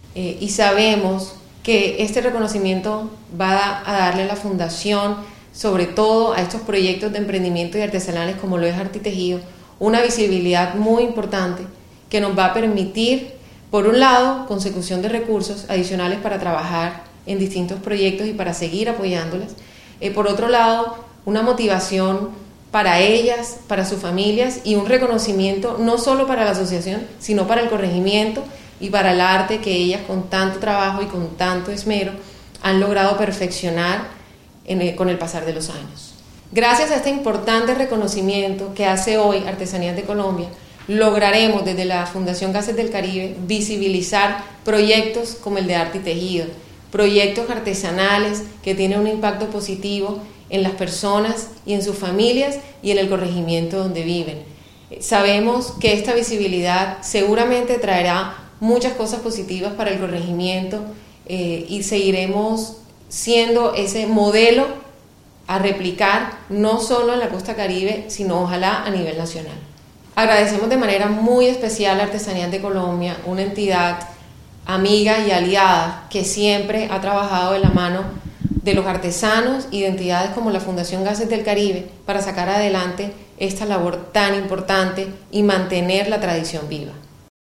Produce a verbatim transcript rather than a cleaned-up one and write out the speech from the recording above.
eh, y sabemos que este reconocimiento va a darle a la Fundación, sobre todo a estos proyectos de emprendimiento y artesanales como lo es Artitejido, una visibilidad muy importante que nos va a permitir, por un lado, consecución de recursos adicionales para trabajar en distintos proyectos y para seguir apoyándolas. Eh, por otro lado, una motivación para ellas, para sus familias y un reconocimiento no solo para la asociación, sino para el corregimiento y para el arte que ellas con tanto trabajo y con tanto esmero han logrado perfeccionar en el, con el pasar de los años. Gracias a este importante reconocimiento que hace hoy Artesanías de Colombia, lograremos desde la Fundación Gases del Caribe visibilizar proyectos como el de Artitejido, proyectos artesanales que tienen un impacto positivo en las personas y en sus familias y en el corregimiento donde viven. Sabemos que esta visibilidad seguramente traerá muchas cosas positivas para el corregimiento eh, y seguiremos siendo ese modelo a replicar no solo en la costa Caribe, sino ojalá a nivel nacional. Agradecemos de manera muy especial a Artesanías de Colombia, una entidad amiga y aliada que siempre ha trabajado de la mano de los artesanos y de entidades como la Fundación Gases del Caribe para sacar adelante esta labor tan importante y mantener la tradición viva.